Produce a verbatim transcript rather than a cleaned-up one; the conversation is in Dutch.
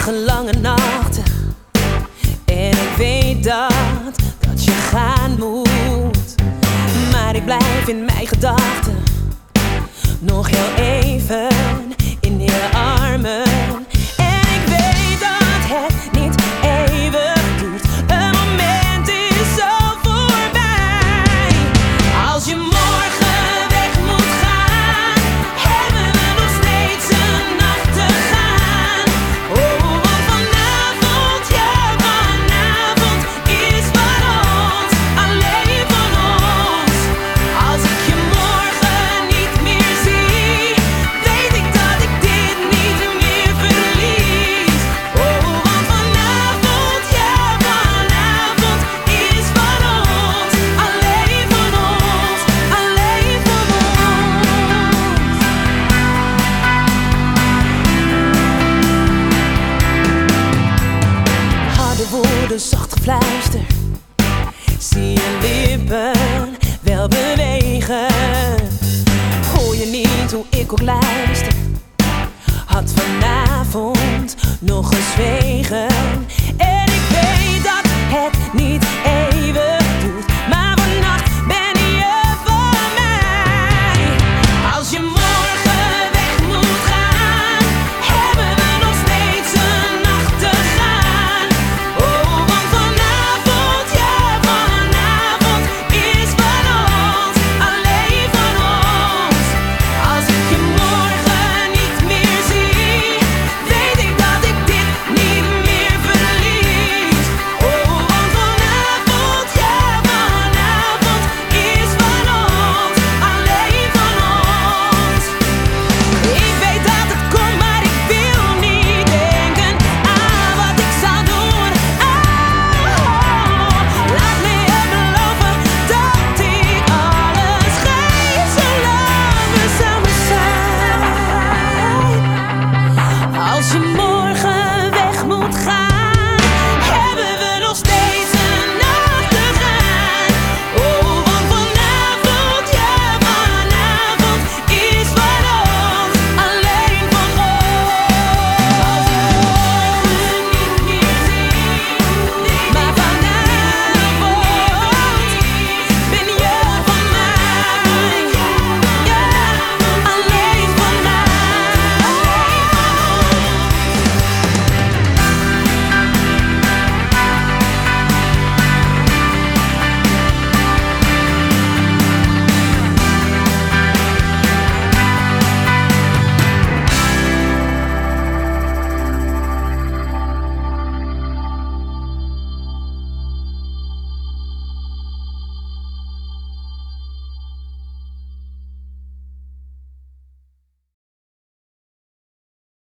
Dagenlange nachten. En ik weet dat, dat je gaan moet. Maar ik blijf in mijn gedachten nog heel even in je armen. En ik weet dat het niet eeuwig duurt. Een moment is zo voorbij. Als je morgen weg moet gaan, hebben we nog steeds een nacht te gaan. Oh, want vanavond, ja vanavond is van ons, alleen van ons. Als ik je morgen niet meer zie, weet ik dat ik dit niet meer verlies. Oh, want vanavond, ja vanavond is van ons, alleen van ons, alleen van ons. Harde woorden, zacht gefluister, zie je lippen wel bewegen. Hoor je niet hoe ik ook luister? Had vanavond nog gezwegen. En ik weet dat het niet